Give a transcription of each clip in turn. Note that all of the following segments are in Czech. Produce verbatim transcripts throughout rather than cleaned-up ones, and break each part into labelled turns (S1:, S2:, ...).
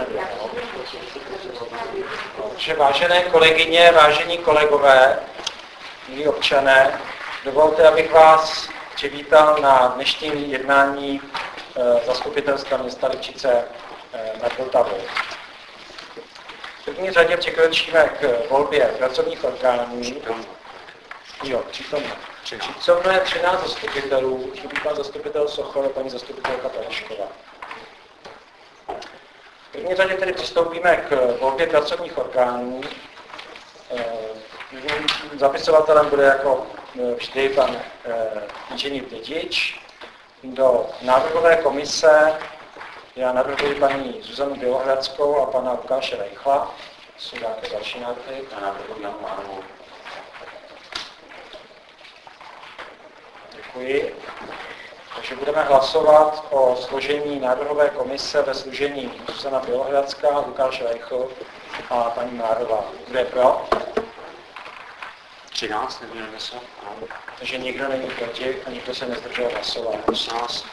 S1: Takže vážené kolegyně, vážení kolegové, milí občané, dovolte, abych vás přivítal na dnešním jednání Zastupitelstva města Lipčice nad Vltavou. V první řadě přikročíme k volbě pracovních orgánů. Jo, přítomné. Přítomné třináct zastupitelů, chybí pan zastupitel Sochor a paní zastupitelka Pelišková. V první řadě tedy přistoupíme k volbě pracovních orgánů. Zapisovatelem bude jako vždy pan inženýr Dědič. Do návrhové komise já navrhuji paní Zuzanu Bělohradskou a pana Lukáše Reichla. Jsou nějaké další návrhy?
S2: Já navrhuji Janu Márovou.
S1: Děkuji. Takže budeme hlasovat o složení návrhové komise ve složení Zuzana Bělohradská, Lukáš Reichl a paní Márová. Kdo je pro?
S2: třináct, neměli se.
S1: Takže nikdo není proti a nikdo se nezdržel hlasovat.
S2: osmnáct.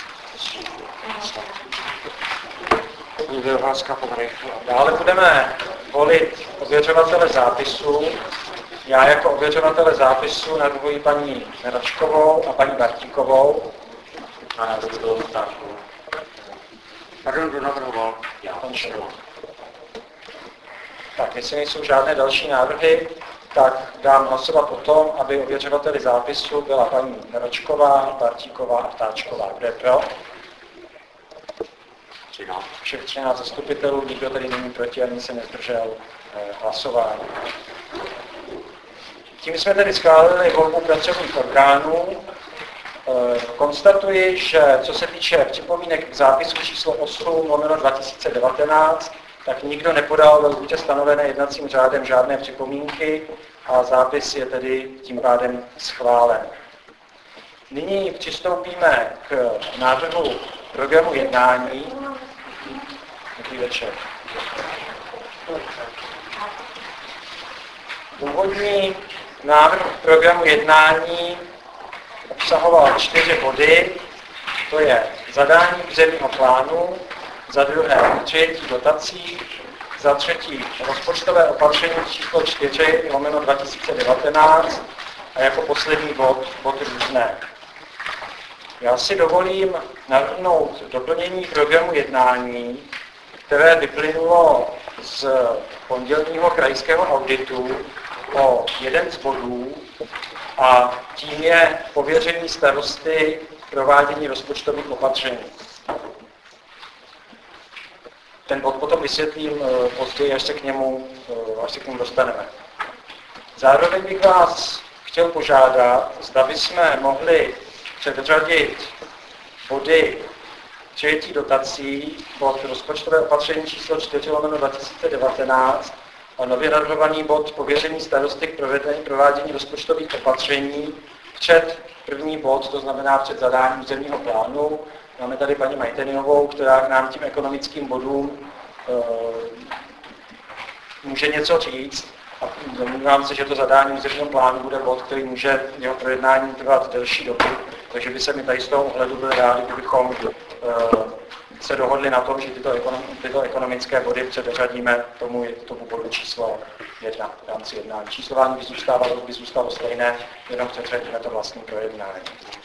S2: Paní Bělohradská, pan Reichl.
S1: Dále budeme volit ověřovatele zápisu. Já jako ověřovatele zápisu navrhuji paní Meračkovou a paní Bartíkovou.
S2: A já bych byl Vtáčkovou. Pardon, kdo navrhoval? Já.
S1: Tak, jestli nejsou žádné další návrhy, tak dám hlasovat o tom, aby ověřovateli zápisu byla paní Meračková, Bartíková a Vtáčková. Kdo je pro?
S2: třináct.
S1: Všech třináct zastupitelů, nikdo tady není proti, ani se nezdržel eh, hlasování. Tím jsme tedy schválili volbu pracovních orgánů. E, konstatuji, že co se týče připomínek k zápisu číslo osm lomeno dva tisíce devatenáct, tak nikdo nepodal ve lhůtě stanovené jednacím řádem žádné připomínky a zápis je tedy tím pádem schválen. Nyní přistoupíme k návrhu programu jednání. Dobrý večer. Původní návrh programu jednání obsahoval čtyři body, to je zadání územního plánu, za druhé přijetí dotací, za třetí rozpočtové opatření číslo čtyři lomeno dva tisíce devatenáct a jako poslední bod, bod různé. Já si dovolím navrhnout doplnění programu jednání, které vyplynulo z pondělního krajského auditu o jeden z bodů a tím je pověření starosty provádění rozpočtových opatření. Ten bod potom vysvětlím později, až se k němu, až se k němu dostaneme. Zároveň bych vás chtěl požádat, zda bychom mohli předřadit body přijetí dotací pod rozpočtové opatření číslo čtyři lomeno dva tisíce devatenáct a nově navrhovaný bod pověření starosty k provádění rozpočtových opatření před první bod, to znamená před zadáním územního plánu. Máme tady paní Majteninovou, která k nám tím ekonomickým bodům e, může něco říct. A domnívám se, že to zadání územního plánu bude bod, který může jeho projednání trvat delší dobu. Takže by se mi tady z toho ohledu byli rádi, kdybychom e, se dohodli na tom, že tyto, ekonom, tyto ekonomické body předřadíme tomu, tomu bodu číslo jedna v rámci jednání. Číslování by zůstávalo, by zůstalo stejné, jenom předřadíme to vlastní projednání.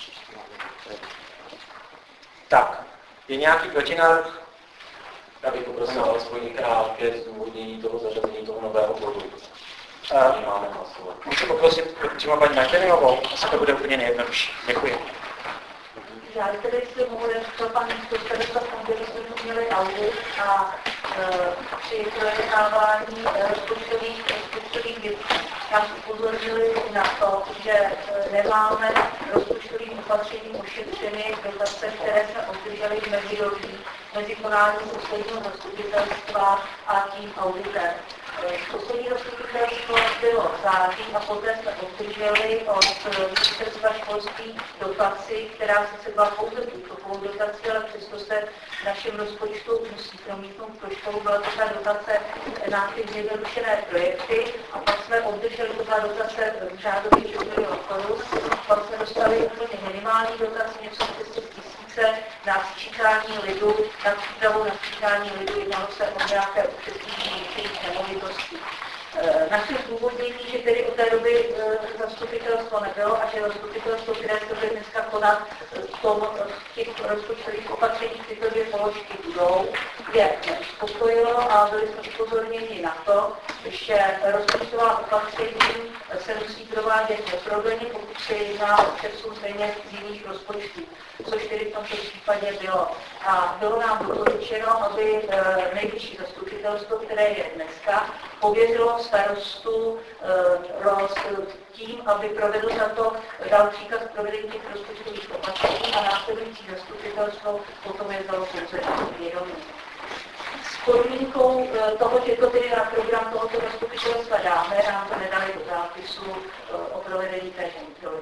S1: Tak, je nějaký protinávrh?
S2: Já bych poprosil alespoň krátké zdůvodnění toho zařazení toho nového bodu.
S1: Uh, můžu poprosit přímo paní Martininovou, asi to bude úplně nejjednodušší. Děkuji.
S3: Já tedy si mohu říct, pan místopředseda pondělí jsme měli audit a e, při projednávání rozpočtových, rozpočtových věcí nás upozornili na to, že e, nemáme rozpočtovým opatřením ošetřeny dotace, které jsme obdrželi v mezidobí mezi konáním posledního zastupitelstva a tím auditem. Poslední zastupitelstvo bylo v září a poté jsme obdrželi od ministerstva školství dotaci, která sice byla pouze tutovou dotaci, ale přesto se v našem rozpočtu musí promítnout pro školu. Byla to ta dotace na ty zjednodušené projekty a pak jsme obdrželi ta dotace v řádově šest milionů korun. Pak jsme dostali úplně minimální dotaci, něco přes tisíc sice na sčítání lidu, na přípravu na sčítání lidu jednalo se o nějaké upřesnění některých nemovitostí. Naše zdůvodnění, že tedy od té doby zastupitelstvo nebylo a že zastupitelstvo, které se bude dneska konat v, tom, v těch rozpočtových opatřeních tyto dvě položky budou, je neuspokojilo a byli jsme upozorněni na to, že rozpočtová opatření se musí provádět neprodleně, pokud se jedná o přesun peněz z jiných rozpočtů, což tedy v tomto případě bylo. A bylo nám doporučeno, aby nejvyšší zastupitelstvo, které je dneska, pověřilo starostu tím, aby provedl za to, dal příkaz k provedení těch rozpočtových opatření a následující zastupitelstvo potom je vzalo pouze na vědomí. S podmínkou toho, že to tedy na program tohoto zastupitelstva dáme, nám to nedali do zápisu o provedení té kontroly.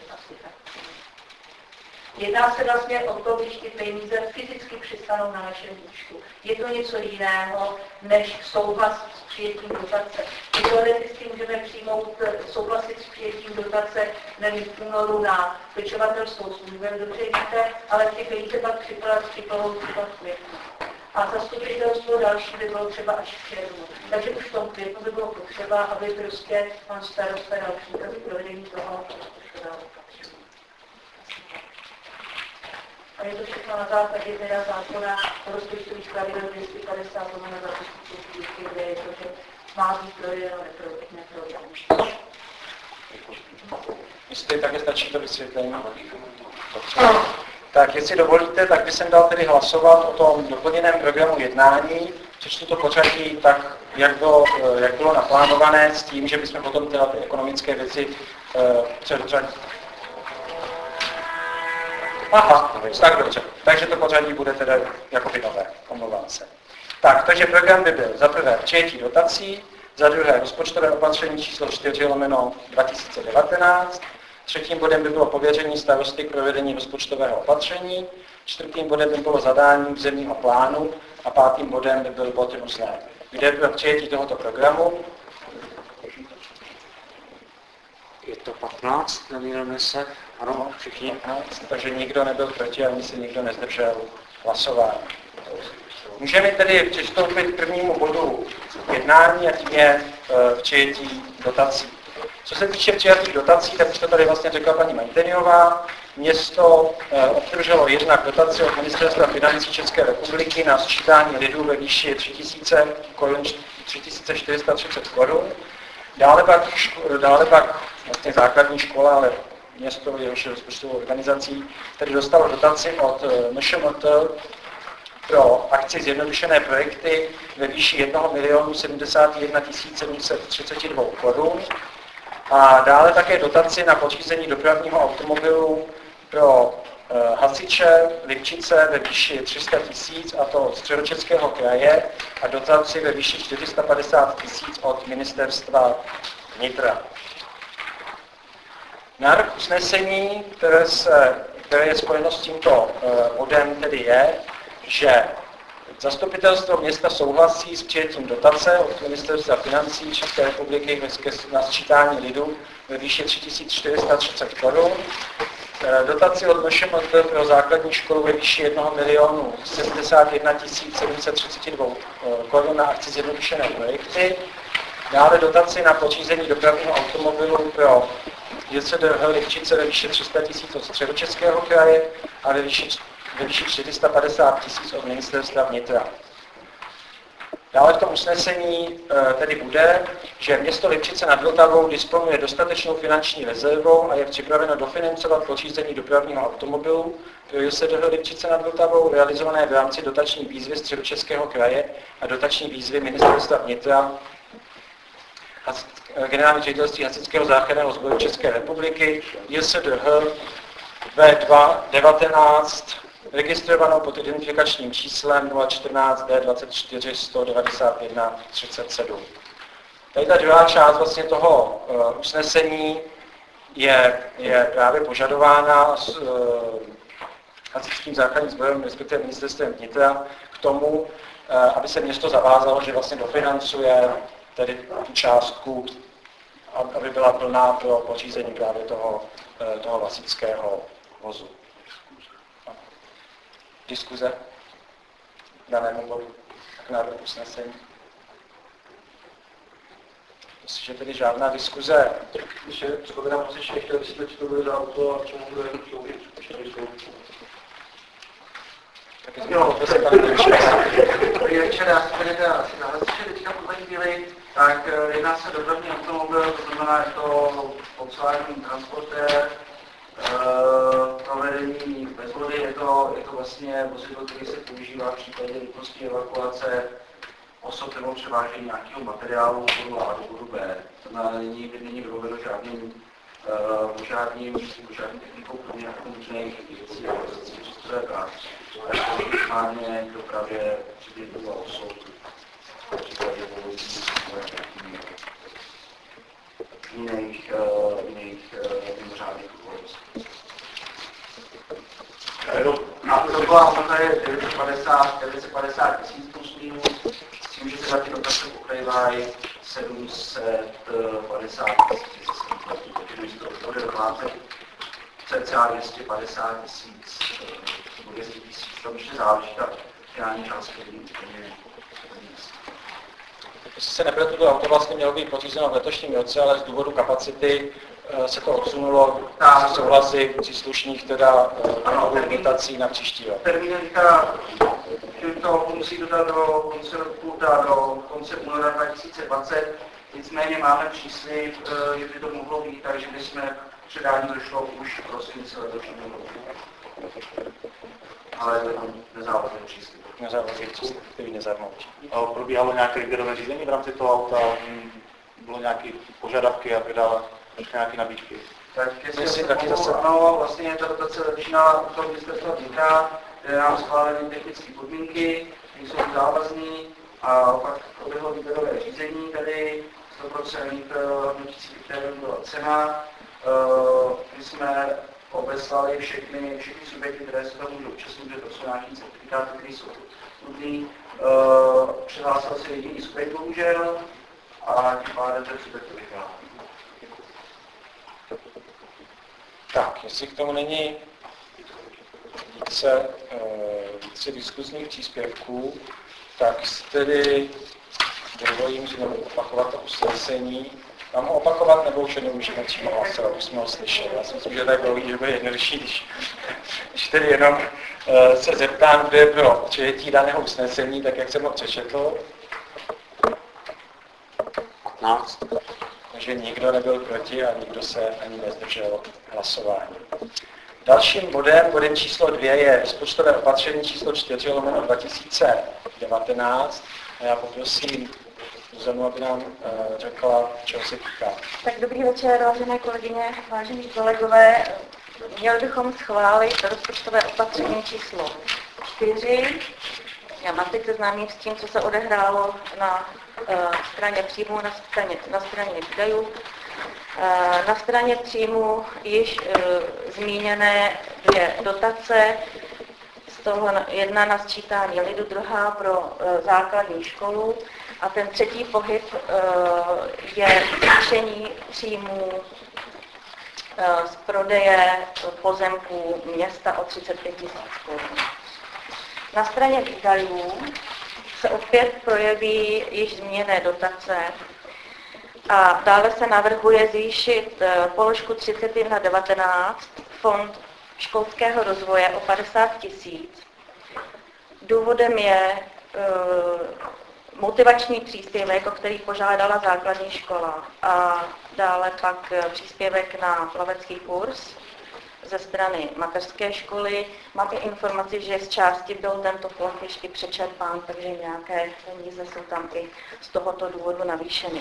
S3: Jedná se vlastně o to, když ty peníze fyzicky přistanou na našem účtu. Je to něco jiného, než souhlas s přijetím dotace. My teoreticky můžeme přijmout, souhlasit s přijetím dotace nevím, v únoru na pečovatelskou službu, dobře víte, ale ty peníze pak připlavou třeba v květnu. A zastupitelstvo další by bylo třeba až v červnu. Takže už v tom květnu by bylo potřeba, aby prostě pan starosta dal příkaz k provedení toho rozpočtového opatření. A je to všechno na základě teda zákona o rozpočtových pravidel dvě stě padesát na zastupitelství, kde je to, že má být provedeno neprovedeno.
S1: Jestli také stačí to vysvětlení. Tak, jestli dovolíte, tak bych jsem dal tedy hlasovat o tom doplněném programu jednání. Přečtu to pořadí tak, jak bylo, jak bylo naplánované, s tím, že bychom potom tyhle ty ekonomické věci uh, předřadili. Aha, tak dobře. Takže to pořadí bude teda jako by nové. Omlouvám se. Tak, takže program by byl za prvé přijetí dotací, za druhé rozpočtové opatření číslo čtyři lomeno dva tisíce devatenáct, třetím bodem by bylo pověření starosty k provedení rozpočtového opatření, čtvrtým bodem by bylo zadání územního plánu a pátým bodem by byl bod různé. Kde bylo přijetí tohoto programu?
S4: Je to patnáct, nemýlíme se. Ano, všichni.
S1: patnáct, takže nikdo nebyl proti, ani se nikdo nezdržel hlasování. Můžeme tedy přistoupit k prvnímu bodu jednání a tím je e, přijetí dotací. Co se týče přijatých dotací, tak už to tady vlastně řekla paní Majteniová. Město e, obdrželo jednak dotaci od Ministerstva financí České republiky na sčítání lidu ve výši tři tisíce čtyři sta třicet korun. Dále pak, dále pak vlastně základní škola, ale město jehož rozpočtovou organizací, tedy dostalo dotaci od M Š M T pro akci zjednodušené projekty ve výši jednoho milionu sedmdesát jedna tisíc sedm set třicet dva korun. A dále také dotaci na pořízení dopravního automobilu pro e, hasiče Lipčice ve výši tři sta tisíc, a to od Středočeského kraje, a dotaci ve výši čtyři sta padesát tisíc od Ministerstva vnitra. Návrh usnesení, které, se, které je spojeno s tímto e, bodem, tedy je, že zastupitelstvo města souhlasí s přijetím dotace od Ministerstva financí České republiky na sčítání lidu ve výši tři tisíce čtyři sta třicet korun, dotaci od M Š M T pro základní školu ve výši jednoho milionu sedmdesát jedna tisíc sedm set třicet dva korun na akci zjednodušené projekty, dále dotaci na pořízení dopravního automobilu pro J S D H Lipčice ve výši tři sta tisíc od Středočeského kraje a ve výši ve výši čtyři sta padesát tisíc od Ministerstva vnitra. Dále v tom usnesení e, tedy bude, že město Lipčice nad Vltavou disponuje dostatečnou finanční rezervou a je připraveno dofinancovat pořízení dopravního automobilu pro J S D H Lipčice nad Vltavou realizované v rámci dotační výzvy Středočeského kraje a dotační výzvy Ministerstva vnitra Generální ředitelství Hasičského záchranného sboru České republiky J S D H V dva devatenáct registrovanou pod identifikačním číslem nula čtrnáct D dvacet čtyři sto devadesát jedna třicet sedm. Tady ta druhá část vlastně toho uh, usnesení je, je právě požadována s uh, Hasičským záchranným sborem, respektive Ministerstvem vnitra, k tomu, uh, aby se město zavázalo, že vlastně dofinancuje tedy tu částku, aby byla plná pro pořízení právě toho, uh, toho hasičského vozu. Diskuze k danému bodu, k návrhu usnesení. Jestliže tedy žádná diskuze.
S5: Když je připomínám, že ještě chtěl vysvětlit, co to bude za auto a čemu bude sloužit.
S1: Tak
S5: jo,
S1: to se tady
S5: dobrý večer, já jsem tady teda asi zahlasíš, teďka v tuhle chvíli, tak jedná se dopravní automobil, to znamená, je to ocelární transportér, provedení bez vody, je to, je to vlastně vozidlo, který se používá v případě nutnosti evakuace osob nebo převážení nějakého materiálu z bodu A do bodu B. To znamená, není, není vybaveno žádným uh, žádným, žádným technikou pro nějakou nutných věcí a prostě přesto je tak. A je to minimálně k dopravě přidělila osob v případě povolení jiných, uh, jiných uh, mimořádných okolností. A to byla hodnota je devět set padesát tisíc plus minus, s tím, že teda ty dotace pokrývají sedm set padesát tisíc, takže to bude docházet cca dvě stě padesát tisíc, nebo dvě stě tisíc, to ještě záleží, ta finální část, který úplně
S1: Jestli se nepletu, to auto vlastně mělo být pořízeno v letošním roce, ale z důvodu kapacity se to odsunulo z souhlasy příslušných teda dokumentací na příští rok.
S5: Termínovka, že to musí dodat do konce roku, do konce února dva tisíce dvacet, nicméně máme příslib, že by to mohlo být, takže by jsme předání došlo už v prosinci letošního roku. Ale to je nezávazný příslib.
S1: Nezávazný příslib, který nezarmoučí.
S6: Probíhalo nějaké výběrové řízení v rámci toho auta? Bylo nějaké požadavky a tak dále? Nějaké nabídky?
S5: Tak jestli taky zase ano, vlastně ta dotace začíná u toho ministerstva vnitra, kde nám schváleny technické podmínky, které jsou závazné a pak proběhlo výběrové řízení, tady sto procent hodnotící kritérium byla cena. My jsme obeslali všechny, všechny subjekty, které se tam můžou účastnit, že to jsou nějaké certifikáty, které jsou nutné. Přihlásil se jediný subjekt, bohužel, a tím pádem ten subjekt to vyhrál.
S1: Tak, jestli k tomu není více, více diskuzních příspěvků, tak si tedy dovolím, že nebudu opakovat to usnesení. Mám ho opakovat, nebo už jenom můžeme přímo hlasovat, už jsme ho slyšeli. Já si myslím, že tak dlouhý, že bude jednodušší, když, když tedy jenom uh, se zeptám, kdo je pro přijetí daného usnesení, tak jak jsem ho přečetl.
S4: patnáct.
S1: Takže nikdo nebyl proti a nikdo se ani nezdržel hlasování. Dalším bodem, bodem číslo dvě, je rozpočtové opatření číslo čtyři lomeno dva tisíce devatenáct. A já poprosím Zuzanu, aby nám uh, řekla, čeho se týká.
S3: Tak dobrý večer, vážené kolegyně, vážení kolegové. Měli bychom schválit rozpočtové opatření číslo čtyři. Já vás teď seznámím s tím, co se odehrálo na uh, straně příjmů, na straně, na straně výdajů. Uh, na straně příjmů již uh, zmíněné dvě dotace, z toho jedna na sčítání lidu, druhá pro uh, základní školu. A ten třetí pohyb uh, je zvýšení příjmů uh, z prodeje pozemků města o třicet pět tisíc korun. Na straně výdajů se opět projeví již zmíněné dotace a dále se navrhuje zvýšit uh, položku třicet jedna devatenáct fond školského rozvoje o padesát tisíc. Důvodem je uh, motivační příspěvek, o který požádala základní škola, a dále pak příspěvek na plavecký kurz ze strany mateřské školy. Máte informaci, že z části byl tento fond ještě přečerpán, takže nějaké peníze jsou tam i z tohoto důvodu navýšeny.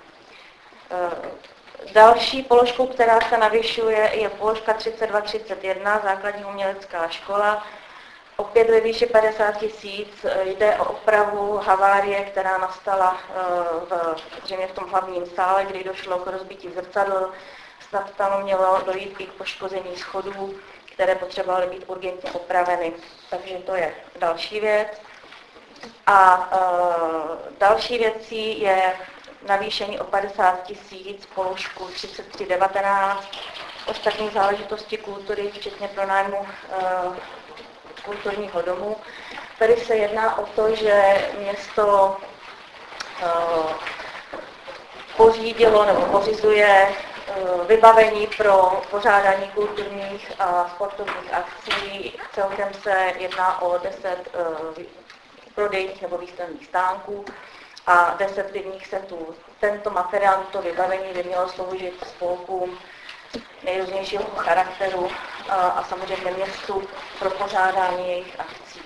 S3: Další položkou, která se navyšuje, je položka třicet dva třicet jedna, základní umělecká škola. Opět ve výši padesát tisíc, jde o opravu havárie, která nastala v, zřejmě v tom hlavním sále, kdy došlo k rozbití zrcadel. Snad tam mělo dojít i k poškození schodů, které potřebovaly být urgentně opraveny. Takže to je další věc. A e, další věcí je navýšení o padesát tisíc, položku třicet tři devatenáct, ostatní záležitosti kultury, včetně pronájmu e, kulturního domu. Tady se jedná o to, že město uh, pořídilo nebo pořizuje uh, vybavení pro pořádání kulturních a sportovních akcí. Celkem se jedná o deset uh, prodejních nebo výstavních stánků a deset pivních setů. Tento materiál, to vybavení by mělo sloužit spolkům nejrůznějšího charakteru a, a samozřejmě městu pro pořádání jejich akcí.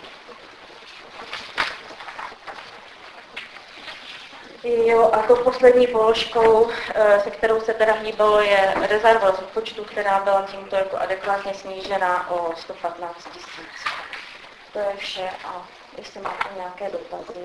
S3: Jo, a to poslední položkou, se kterou se teda hýbalo, je rezerva rozpočtu, která byla tímto jako adekvátně snížena o sto patnáct tisíc. To je vše a jestli máte nějaké dotazy.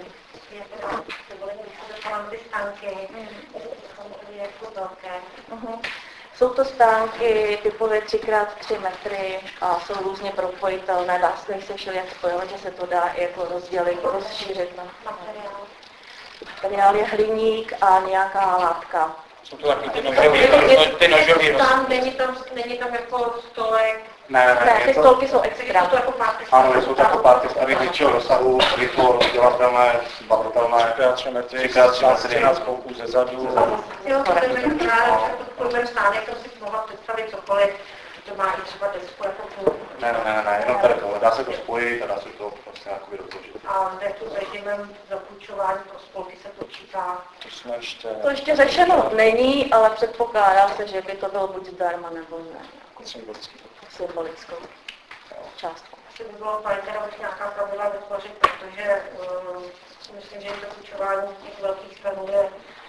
S3: Jsou to stánky typově tři krát tři metry a jsou různě propojitelné. Dá se se všelijak spojovat, že se to dá i jako rozdělit, rozšířit na materiál. Materiál je hliník a nějaká látka.
S1: Jsou to taky ty nožový, ty nožový
S3: tam, není, tam, není tam jako stolek.
S6: Ne, ne,
S3: ne, ty
S6: to,
S3: stolky jsou extra. Jsou jako
S6: ano, jsou to jako párty stavy většího rozsahu, rychlo rozdělatelné, zbavitelné.
S1: tři krát tři metry, třináct spouků ze zadu.
S3: Jo, to je takový stánek, to si mohla představit cokoliv, to má i třeba desku jako půl.
S6: Ne, ne, ne, ne, jenom tady tohle, dá se to spojit a dá se to prostě nějaký rozložit.
S3: A zde tu s režimem zapůjčování pro spolky se počítá.
S1: To jsme ještě...
S3: To ještě řešeno není, ale předpokládá se, že by to bylo buď zdarma nebo ne.
S1: Symbolický.
S3: Symbolickou částku.
S7: Asi by bylo fajn teda už nějaká pravidla vytvořit, protože uh, myslím, že zapůjčování těch velkých stanů je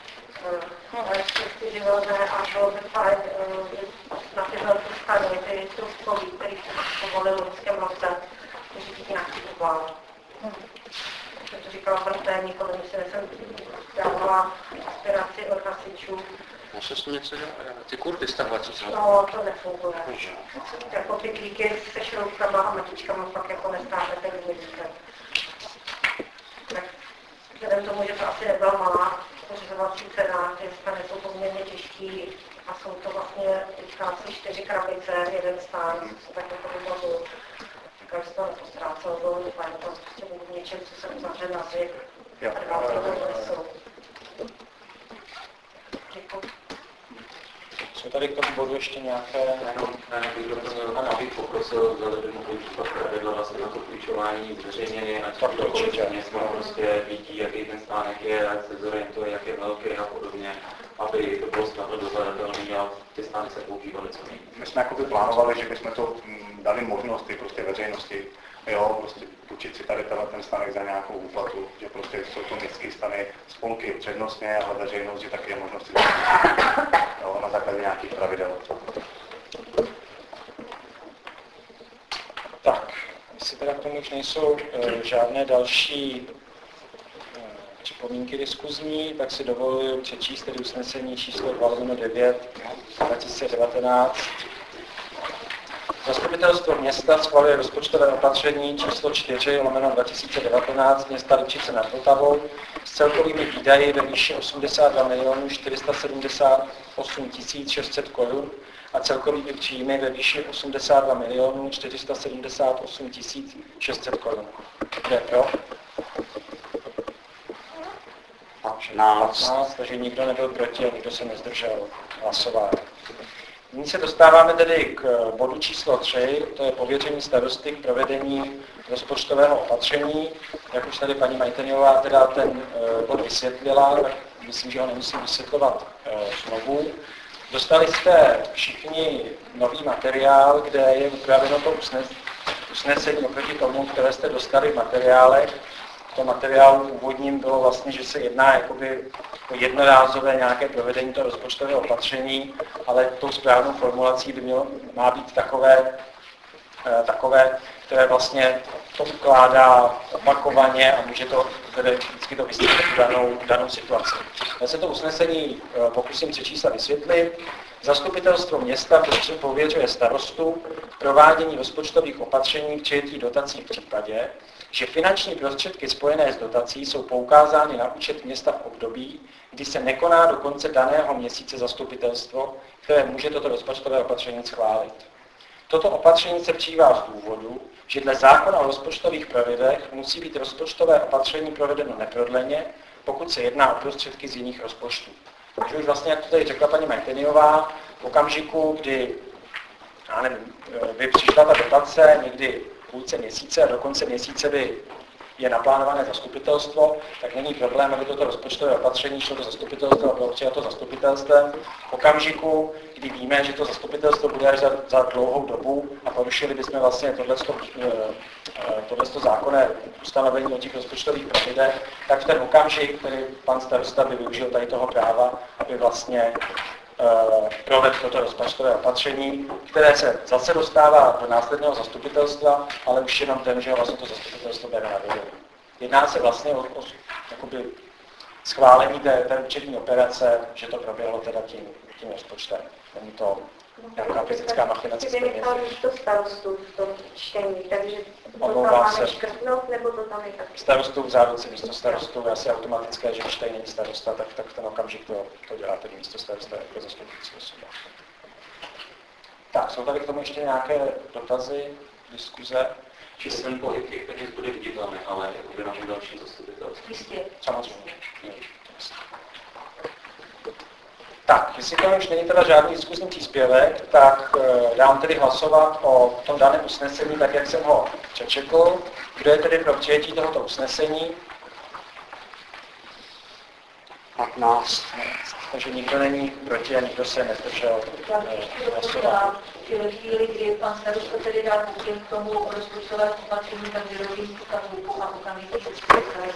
S7: živelné a bylo by fajn uh, na ty velké stany, ty trubkový, který se povolil v loňském roce, vyřídit nějaký plán. To říkala pan tajemník, ale myslím, že jsem dávala inspiraci od hasičů.
S4: Může se něco dělat? Ty kurty stahovat, co se?
S7: No, to nefunguje. Jako ty klíky se šroubkama a matičkama fakt jako nestáhnete k změníkem. Tak vzhledem tomu, že to asi nebyla malá pořizovací cena, ty stany jsou poměrně těžký a jsou to vlastně teďka asi čtyři krabice, jeden stán, tak jako by bylo, říkám, že se to nepostrácelo, bylo by fajn, to prostě budu něčem, co se uzavře na zvyk a dvacet let jsou. Děkuji.
S1: Jsou tady k tomu bodu ještě nějaké...
S2: Ne, bych doplnil, abych poprosil, zda by mohli případ pravidla vlastně na to půjčování zveřejněny, ať to určitě město prostě vidí, jaký ten stánek je, ať se zorientuje, jak je velký a podobně, aby to bylo snadno dohledatelné a ty stány se používaly co nejvíc.
S6: My jsme jakoby plánovali, že bychom to dali možnosti prostě veřejnosti, jo, prostě půjčit si tady ten stánek za nějakou úplatu, že prostě jsou to městské stany spolky přednostně, ale veřejnost, že taky je možnost si to jo, na základě nějakých pravidel.
S1: Tak, jestli teda k tomu už nejsou e, žádné další e, připomínky diskuzní, tak si dovoluji přečíst tedy usnesení číslo dva lomeno devět dva tisíce devatenáct. Zastupitelstvo města schvaluje rozpočtové opatření číslo čtyři lomeno dva tisíce devatenáct města Lipčice nad Vltavou s celkovými výdaji ve výši osmdesát dva milionů čtyři sta sedmdesát osm tisíc šest set korun a celkovými příjmy ve výši osmdesát dva milionů čtyři sta sedmdesát osm tisíc šest set korun. Kdo je pro? patnáct. Takže nikdo nebyl proti a nikdo se nezdržel hlasování. Nyní se dostáváme tedy k bodu číslo tři, to je pověření starosty k provedení rozpočtového opatření. Jak už tady paní Majteňová teda ten bod vysvětlila, tak myslím, že ho nemusím vysvětlovat znovu. Dostali jste všichni nový materiál, kde je upraveno to usnesení oproti tomu, které jste dostali v materiálech. V tom materiálu původním bylo vlastně, že se jedná jakoby o jednorázové nějaké provedení toho rozpočtového opatření, ale tou správnou formulací by mělo, má být takové, takové, které vlastně to ukládá opakovaně a může to vždycky to vysvětlit danou, danou situaci. Já se to usnesení pokusím přečíst a vysvětlit. Zastupitelstvo města pověřuje starostu k provádění rozpočtových opatření k přijetí dotací v případě, že finanční prostředky spojené s dotací jsou poukázány na účet města v období, kdy se nekoná do konce daného měsíce zastupitelstvo, které může toto rozpočtové opatření schválit. Toto opatření se přijímá z důvodu, že dle zákona o rozpočtových pravidlech musí být rozpočtové opatření provedeno neprodleně, pokud se jedná o prostředky z jiných rozpočtů. Takže už vlastně, jak to tady řekla paní Martiniová, v okamžiku, kdy já nevím, by přišla ta dotace někdy v půlce měsíce a do konce měsíce by je naplánované zastupitelstvo, tak není problém, aby toto rozpočtové opatření šlo do zastupitelstva a bylo přijato zastupitelstvem. V okamžiku, kdy víme, že to zastupitelstvo bude až za, za dlouhou dobu a porušili bychom vlastně tohleto zákonné ustanovení o těch rozpočtových pravidlech, tak v ten okamžik, který pan starosta by využil tady toho práva, aby vlastně Uh, provedl toto rozpočtové opatření, které se zase dostává do následného zastupitelstva, ale už jenom ten, že vlastně to zastupitelstvo bere na vědomí. Jedná se vlastně o, o jakoby schválení té, té účetní operace, že to proběhlo teda tím, tím rozpočtem. Není to nějaká fyzická machinace.
S7: Ty vynechal místo starostu v tom čtení, takže to tam
S1: Omlouvám
S7: máme
S1: se.
S7: škrtnout, nebo to tam je taky?
S1: Starostu v záruce místo starostu, asi automatické, že když tady není starosta, tak, tak v ten okamžik to, to dělá tedy místo starosta jako zastupující osoba. Tak, jsou tady k tomu ještě nějaké dotazy, diskuze?
S2: Číselný pohyb těch peněz bude viditelný, ale jakoby na tom dalším zastupitelství.
S7: Jistě.
S1: Samozřejmě. Tak, jestli to už není teda žádný diskusní příspěvek, tak e, dám tedy hlasovat o tom daném usnesení, tak jak jsem ho přečetl. Kdo je tedy pro přijetí tohoto usnesení?
S4: patnáct.
S1: Takže nikdo není proti a nikdo se nezdržel
S3: Já bych ještě dopočila, že ve chvíli, kdy pan starosta tedy dal pokyn k tomu rozpočtovému opatření, tak vyrovím tu tabulku a okamžitě se zprávě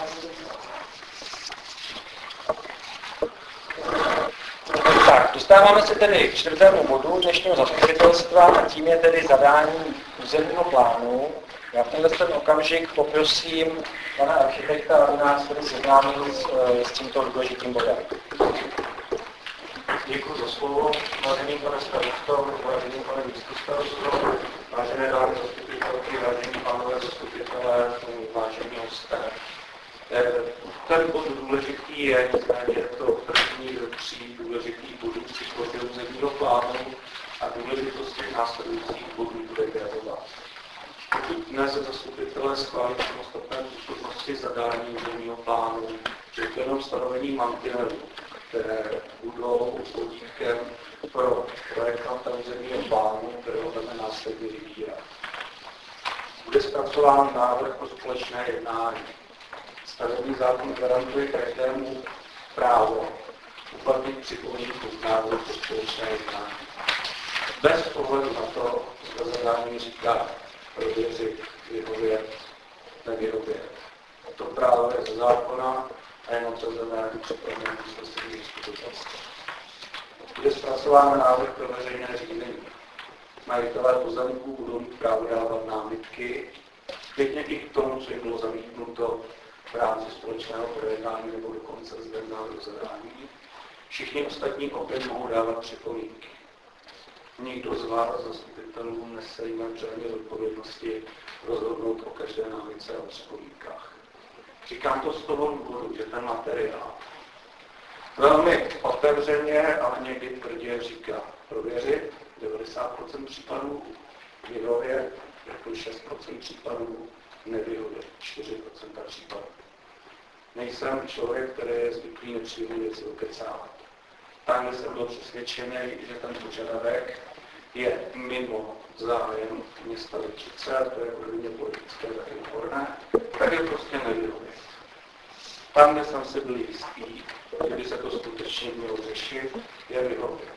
S1: Tak, dostáváme se tedy k čtvrtému bodu dnešního zastupitelstva a tím je tedy zadání územního plánu. Já v tenhle ten okamžik poprosím pana architekta, aby nás tedy seznámil s, s tímto důležitým bodem.
S8: Děkuji za slovo, vážený pane starosto, vážený pane místostarosto, vážené dámy zastupitelky, vážení pánové zastupitelé, vážení hosté. Ten bod důležitý je, nicméně je to první ze tří důležitých bodů při tvorbě územního plánu a důležitost těch následujících bodů bude gradovat. Pokud dnes zastupitelé schválí samostatné působnosti zadání územního plánu, že to jenom stanovení mantinelů, které budou vodítkem pro projektanta územního plánu, kterého budeme následně vybírat. Bude zpracován návrh o společné jednání. Stavební zákon garantuje každému právo uplatnit připomínku k návrhu pro společné jednání. Bez ohledu na to, zda zadání říká prověřit, vyhovět, nevyhovět. To právo je ze zákona a jenom to zadání připomínku usnesení zastupitelstva. Bude zpracován návrh pro veřejné řízení. Majitelé pozemků budou mít právo dávat námitky, včetně i k tomu, co jim bylo zamítnuto v rámci společného projednání nebo dokonce zde návrhu zadání. Všichni ostatní opět mohou dávat připomínky. Nikdo z vás, zastupitelů, nese jméně odpovědnosti rozhodnout o každé námitce a připomínkách. Říkám to z toho důvodu, že ten materiál velmi otevřeně, ale někdy tvrdě říká prověřit devadesát procent případů, vyhovět jako šest procent případů, nevyhovět čtyři procenta případů. Nejsem člověk, který je zvyklý nepříjemné věci okecávat. Tam jsem byl přesvědčený, že ten požadavek je mimo zájem města Ličice, to je hodně politické, tak je odborné, tak je prostě nevyhovět. Tam, kde jsem si byl jistý, kdyby se to skutečně mělo řešit, je vyhovět.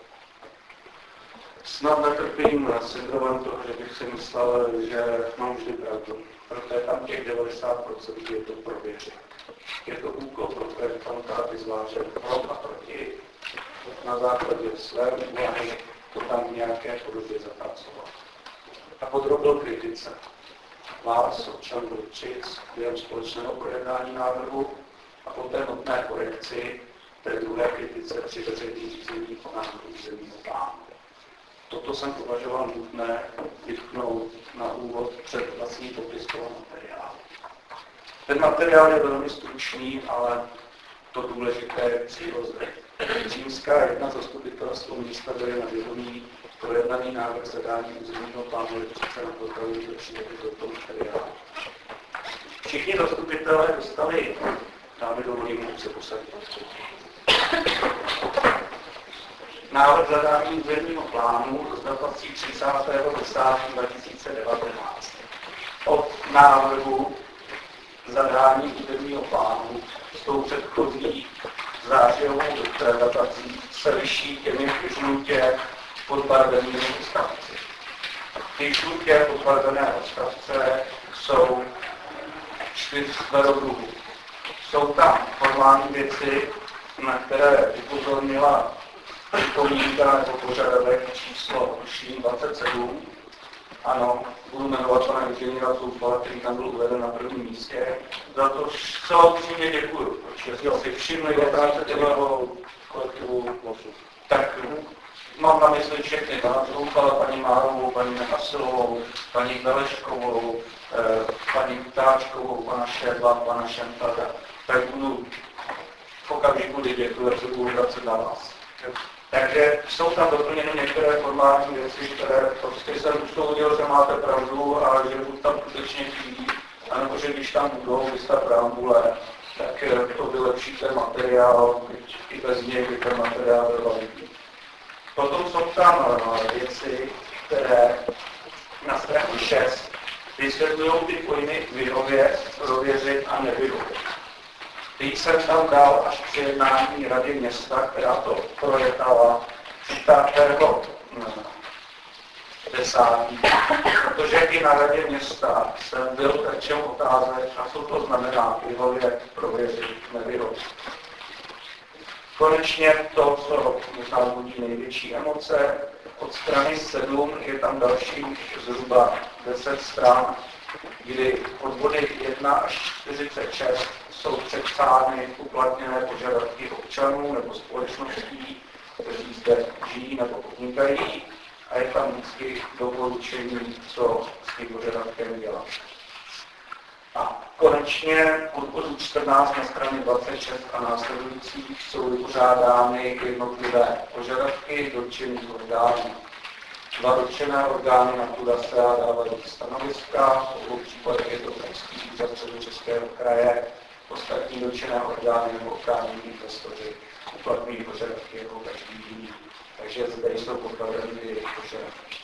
S8: Snad netrpím syndromem toho, že bych si myslel, že mám vždy pravdu, protože tam těch devadesát procent je to prověřit. Je to úkol pro projektanta, aby zvážil pro a proti, na základě své úvahy to tam v nějaké podobě zapracovat. A podrobil kritice vás, občanů Ličic, během společného projednání návrhu a poté nutné korekci té druhé kritice při veřejných řízení o návrhu územního plánu. Toto jsem považoval nutné vytknout na úvod před vlastní popis toho materiálu. Ten materiál je velmi stručný, ale to důležité přirozené. Římská jedna zastupitelstvo místa bere na vědomí projednaný návrh zadání územního plánu Lipčice na podporu do přijedy do toho materiálu. Všichni zastupitelé dostali, dáme dovolím se posadit. Návrh zadání územního plánu s datací třicátého desátého dva tisíce devatenáct. Od návrhu zadání územního plánu s tou předchozí zářijovou datací se liší těmi žlutě podbarvenými odstavci. Ty žlutě podbarvené odstavce jsou čtyřského druhu. Jsou tam formální věci, na které upozornila připomínka nebo požadavek číslo dvacet sedm. Ano, budu jmenovat pana inženýra Zoufala, který tam byl uveden na prvním místě. Za to zcela upřímně děkuju, protože si všimli do práce těmého kolektivu losu. Tak mám na mysli všechny, pana Zoufala, paní Márovou, paní Nechasilovou, paní Veleškovou, eh, paní Kutáčkovou, pana Šedla, pana Šentada. Tak budu v okamžiku, kdy děkuju, že budu vracet na vás. Takže jsou tam doplněny některé formální věci, které prostě jsem usoudil, že máte pravdu a že buď tam skutečně chybí, anebo že když tam budou vystav preambule, tak to vylepší ten materiál, i bez něj by ten materiál byl validní. Potom jsou tam věci, které na straně šest vysvětlují ty pojmy vyhovět, prověřit a nevyhovět. Teď jsem tam dal až při jednání Rady města, která to projednala třicátého desátého Protože i na Radě města jsem byl terčem otázek, a co to znamená vyhovět, prověřit, nevyhovět. Konečně to, co možná budí největší emoce, od strany sedm je tam dalších zhruba deset stran, kdy od body jedna až čtyřicet šest jsou přepsány uplatněné požadavky občanů nebo společností, kteří zde žijí nebo podnikají, a je tam vždycky doporučení, co s tím požadavkem dělat. A konečně od bodu čtrnáct na straně dvacet šest a následujících jsou vypořádány jednotlivé požadavky dotčených orgánů. Dva dotčené orgány na TUDASE dávají stanoviska, v obou případech je to Krajský úřad Středočeského kraje, ostatní dotčené orgány nebo oprávnění investoři uplatňují požadavky jako každý jiný. Takže zde jsou podkladeny jejich požadavky.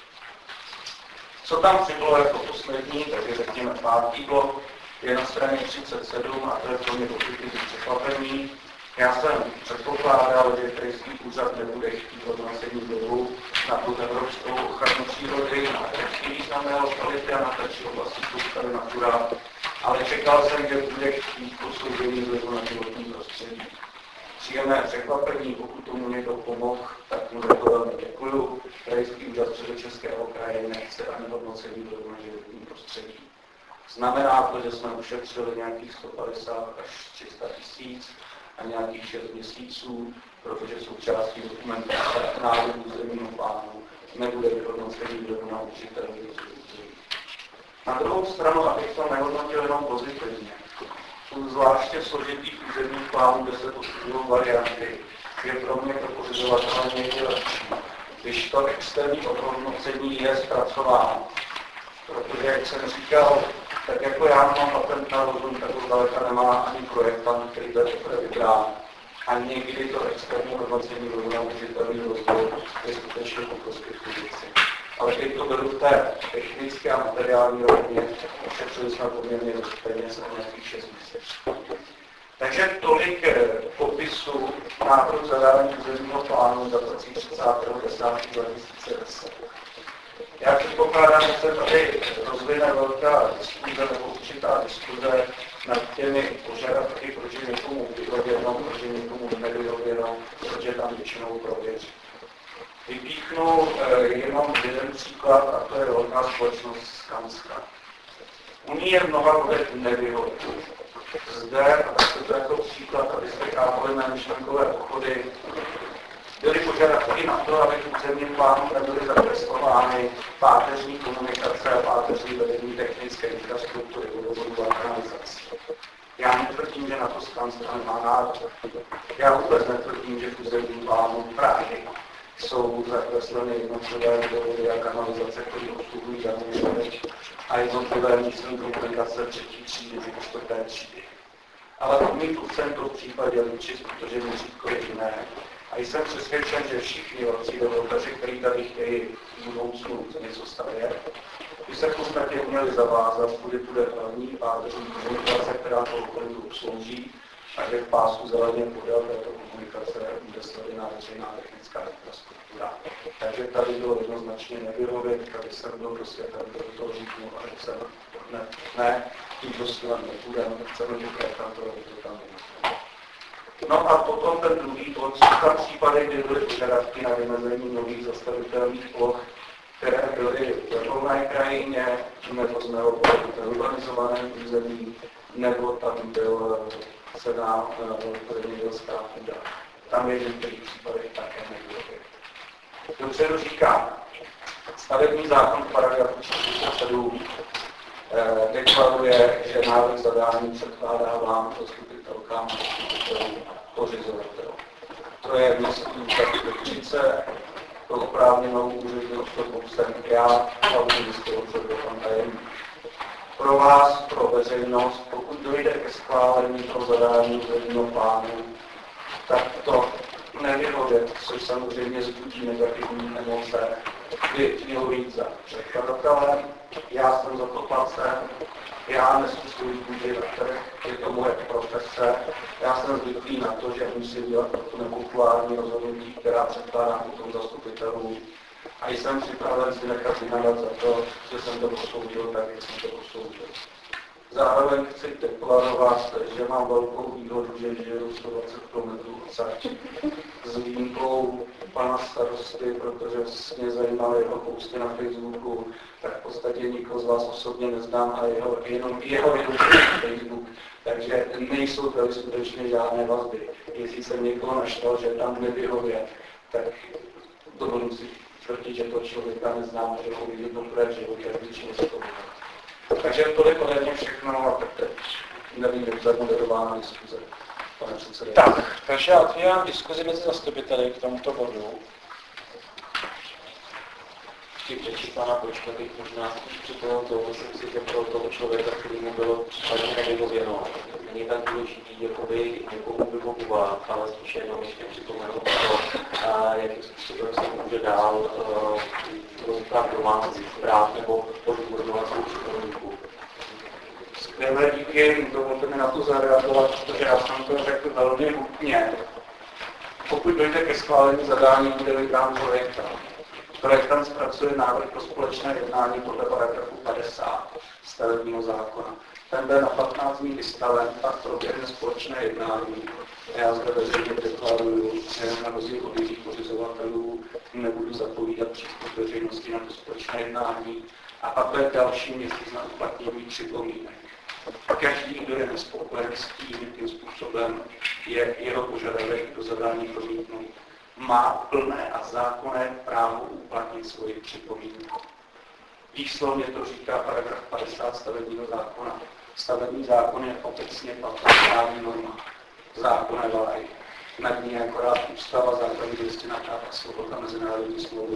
S8: Co tam přibylo jako poslední, takže řekněme pátý blok, je na straně třicet sedm a to je pro mě pozitivní překvapení. Já jsem předpokládal, že Krajský úřad nebude chtít hodnocení vlivu na tu evropskou ochranu přírody, na evropský významné lokality a na další oblasti soustavy Natura, ale čekal jsem, že bude chtít posouzení vlivu na životní prostředí. Příjemné překvapení, pokud tomu někdo pomohl, tak mu za to velmi děkuju. Krajský úřad Středočeského kraje nechce ani hodnocení vlivu na životní prostředí. Znamená to, že jsme ušetřili nějakých sto padesát až tři sta tisíc a nějakých šest měsíců, protože součástí dokumentace návrhu územního plánu nebude vyhodnocení vlivu na užitelný rozvoj. Na druhou stranu, abych to nehodnotil jenom pozitivně, u zvláště složitých územních plánů, kde se posunují varianty, je pro mě to pořizovatele někdy lepší, když to externí ohodnocení je zpracováno. Protože, jak jsem říkal, tak jako já mám patent na rozum, tak zdaleka nemá ani projektant, který bude teprve vybrán. A někdy to externí hodnocení na užitelný rozvoj je skutečně po prospěchu věci. Ale když to beru v té technické a materiální rovině, ušetřili jsme poměrně dost peněz na nějakých šest měsíců. Takže tolik popisu návrhu zadání územního plánu datací třicátého desátého dva tisíce deset. Já předpokládám, že se tady rozvine velká diskuze nebo určitá diskuze nad těmi požadavky, proč je někomu vyhověno, proč je někomu nevyhověno, proč je tam většinou prověřit. Vypíchnu eh, jenom jeden příklad, a to je velká společnost Skanska. U ní je v mnoha bodech nevyhověno. Zde, a tak to jako příklad, abyste chápali mé myšlenkové pochody, byly požadavky na to, aby v územním plánu nebyly zakreslovány páteřní komunikace a páteřní vedení technické infrastruktury vodovodu a kanalizací. Já netvrdím,
S5: tím, že na to stran má nárok. Já vůbec netvrdím, že v územním plánu Prahy jsou zakresleny jednotlivé dohody a kanalizace, které obsluhují danou řeč a jednotlivé místní komunikace třetí třídy nebo čtvrté třídy. Ale odmítl jsem to v případě Ličic, protože měřítko je jiné. A jsem přesvědčen, že všichni velcí developeři, kteří tady chtějí v budoucnu něco stavět, by se v podstatě měli zavázat, kudy bude hlavní páteřní komunikace, která to okolí obslouží, a že v pásku zeleně podél této komunikace bude stavěná veřejná technická infrastruktura. Takže tady bylo jednoznačně nevyhovět, tady jsem byl dosvědčen, do toho říknu, ale jsem ne, ne, tím dostat nebudeme, chceme děkovat, to tam je. No a potom ten druhý bod, jsou tam případy, kdy byly požadavky na vymezení nových zastavitelných ploch, které byly v volné krajině, nebo z mého pohledu v urbanizovaném území, nebo tam byl cená zemědělská půda. Tam je v některých případech také nebylo. Dopředu říkám, stavební zákon v paragrafu čtyřicet sedm eh, deklaruje, že návrh zadání předkládá vám zastupitelkám a zastupitelům pořizovatelů. To je myslím tak třicet, to oprávněnou úřední osobu jsem já, hlavně zjistil, co byl pan tajemník. Pro vás, pro veřejnost, pokud dojde ke schválení pro zadání územního plánu, tak to nevyhovět, což samozřejmě zbudí negativní emoce, by mělo být za předkladatelem. Já jsem za to placen, já nesu svůj půjde na trh, je to moje profese. Já jsem zvyklý na to, že musím dělat to nepopulární rozhodnutí, která předkládám potom zastupitelům. A jsem připraven si nechat vynadat za to, že jsem to posoudil tak, jak jsem to posoudil. Zároveň chci deklarovat, že mám velkou výhodu, že žiju sto dvacet kilometrů odsaď. S výjimkou pana starosty, protože mě zajímaly jeho posty na Facebooku, tak v podstatě nikoho z vás osobně neznám a jeho, jenom jeho jenom Facebook. Takže nejsou tady skutečně žádné vazby. Jestli jsem někoho našel, že tam nevyhovět, tak dovolím si tvrdit, že to člověka neznám, že ho vidím poprvé v životě, většinou se to bude. Takže tolik ode mě všechno a teď nevím, jak zamoderována diskuze. Pane předsedající.
S1: Tak, takže já otvírám diskuzi mezi zastupiteli k tomuto bodu.
S2: Chci přečíst pana Počka, bych možná připojil to, myslím si, že pro toho člověka, který mu bylo případně nevyhověno, není tak důležitý, jakoby někomu vyhovovat, ale spíše jenom ještě připomenout to, jakým způsobem se může dál rozprávit domácí práv nebo odborňovat svou připomínku.
S5: Skvělé díky, dovolte mi na to zareagovat, protože já jsem to řekl velmi hutně. Pokud dojde ke schválení zadání, bude vybrán projektant. Projektant zpracuje návrh pro společné jednání podle paragrafu padesát stavebního zákona. Ten byl na patnáct dní vystaven, pak proběhne společné jednání. Já zde veřejně deklaruju, že na rozdíl od jiných pořizovatelů nebudu zapovídat přístup veřejnosti na to společné jednání a pak bude další měsíc na uplatnění připomínek. Každý, kdo je nespokojen s tím, jakým způsobem je jeho požadavek do zadání promítnout, má plné a zákonné právo uplatnit svoji připomínku. Výslovně to říká paragraf padesát stavebního zákona. Stavební zákon je obecně platná právní norma. Zákon je valaj. Nad ní je akorát ústava, základní listina práv a svobod a mezinárodní smlouvy.